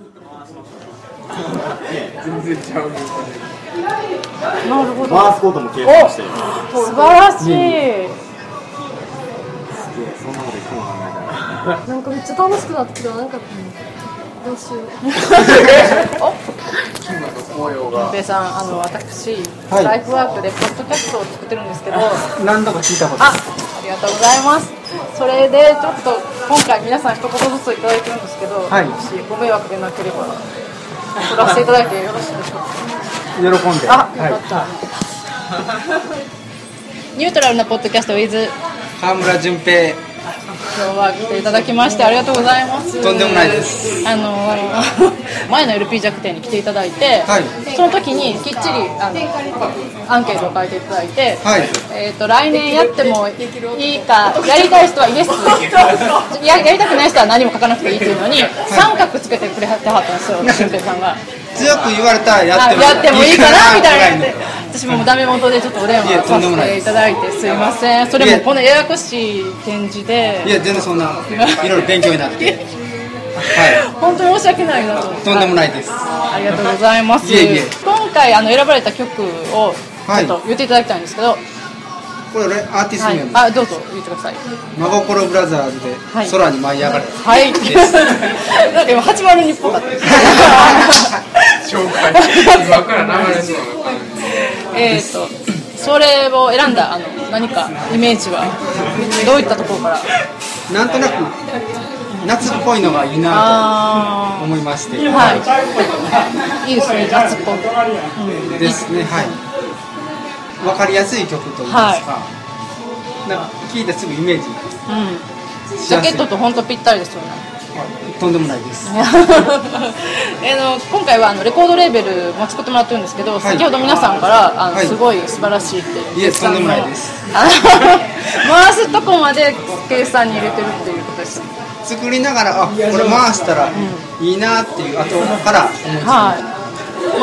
全然ちゃうね。 なるほど。 バースコートも計算してる。 素晴らしい。 すげえ、そんなこと一個も考えない。 なんかめっちゃ楽しくなってきた。なんかどうしよう。 ペイさん、私、 はい、 ライフワークでポッドキャストを作ってるんですけど、 何度か聞いたことありがとうございます。それでちょっと今回皆さん一言ずついただいてるんですけど、 はい、 もしご迷惑でなければ送らせていただいてよろしいでしょうか。 喜んで。 あ、よかった。ニュートラルなポッドキャスト with 川村純平。 今日は来ていただきましてありがとうございます。 とんでもないです。 前の LP 弱点に来ていただいて、 はい、 その時にきっちりアンケートを書いていただいて、 はい、 来年やってもいいか、やりたい人はイエスやりたくない人は何も書かなくていいというのに、三角つけてくれはったんですよ、俊平さんが。 強く言われたらやってもいいかなみたいな。私もダメ元でちょっとお電話させていただいてすいません。それもこのややこしい展示で、 いや全然そんないろいろ勉強になってはい、 本当に申し訳ないなと。 とんでもないです。 ありがとうございます。今回選ばれた曲をちょっと言っていただきたいんですけど、 これアーティスト名あ、どうぞ言ってください。 真心ブラザーズで空に舞い上がれ。 はいです。なんか今80にっぽかったです。 紹介今から流れそう。 それを選んだ何かイメージはどういったところから。 なんとなく夏っぽいのがいいなと思いまして。 はい。いいですね、夏っぽい。 ですね、はい。わかりやすい曲といいますか、なんか聴いてすぐイメージ。 ジャケットと本当ぴったりですよね。 とんでもないです。 今回はレコードレーベルも作ってもらってるんですけど、先ほど皆さんからすごい素晴らしいって。 いえ、とんでもないです。 回すとこまで計算に入れてるっていうことですよ。 作りながらこれ回したらいいなっていう後から思いつきました。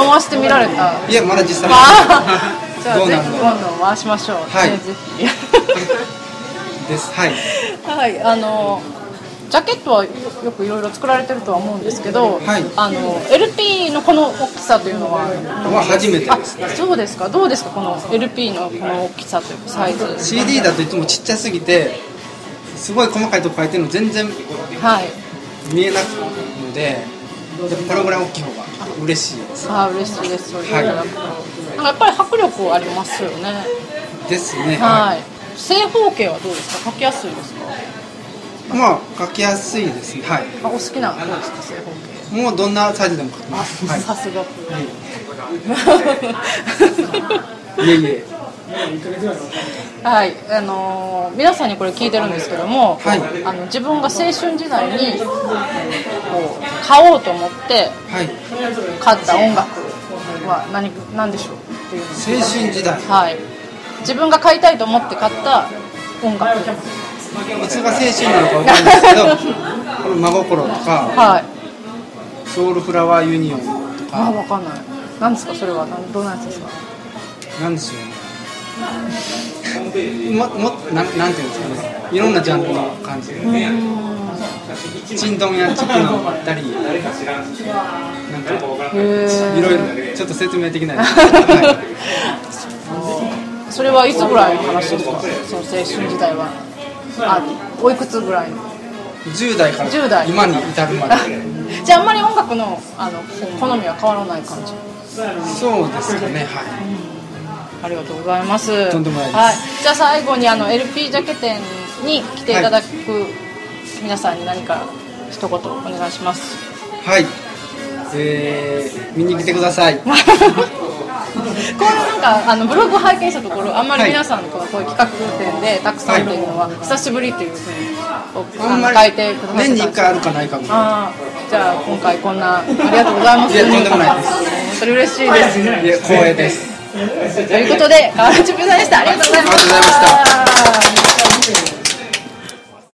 回してみられた。 いや、まだ実際じゃあぜひ今度回しましょう。 はい。 ぜひです。はい。 はい、ジャケットはよくいろいろ作られてるとは思うんですけど、 はい、 LP のこの大きさというのは初めてですね。 そうですか。どうですか、この LP のこの大きさというかサイズ。 CD だといつもちっちゃすぎてすごい細かいとこ書いてるの全然見えなくので、これぐらい大きい方が嬉しいです。 嬉しいです。はい、なんかやっぱり迫力ありますよね。 ですね。 はい。正方形はどうですか。書きやすいですか。 まあ書きやすいですね。はい。 お好きなどうですか、正方形。 もうどんなサイズでも書きます。 はい、さすが。 いえいえ。 はい、皆さんにこれ聞いてるんですけども、 はい、 自分が青春時代にこう買おうと思って買った音楽は何でしょうっていう。 青春時代。 はい。自分が買いたいと思って買った音楽。 いつが青春なのか分かるんですけど、この真心とか、はい、ソウルフラワーユニオンとか。 分かんない。何ですかそれは。どんなやつですか。 なんでしょうね。なんていうんですかね。いろんなジャンルの感じで。チンドンやチクナンだったり、なんかいろいろちょっと説明できないですけど。はい、 それはいつぐらいの話ですか。その青春時代は。おいくつぐらいの。 10代から 10代今に至るまで。 じゃああんまり音楽の好みは変わらない感じ。 そうですかね。はい。 ありがとうございます。 とんでもないです。 はい。じゃあ最後にLP ジャケ店に来ていただく皆さんに何か一言お願いします。 はい。見に来てください。これなんかブログを拝見したところ、あんまり皆さんとこういう企画展でたくさんというのは久しぶりというふうに書いてくださってたんです。 年に1回あるかないかも。 じゃあ今回こんなありがとうございます。 いや、とんでもないです。 本当に嬉しいです。 いや、光栄です。 ということで川内純平さんでした。ありがとうございました。 ありがとうございました。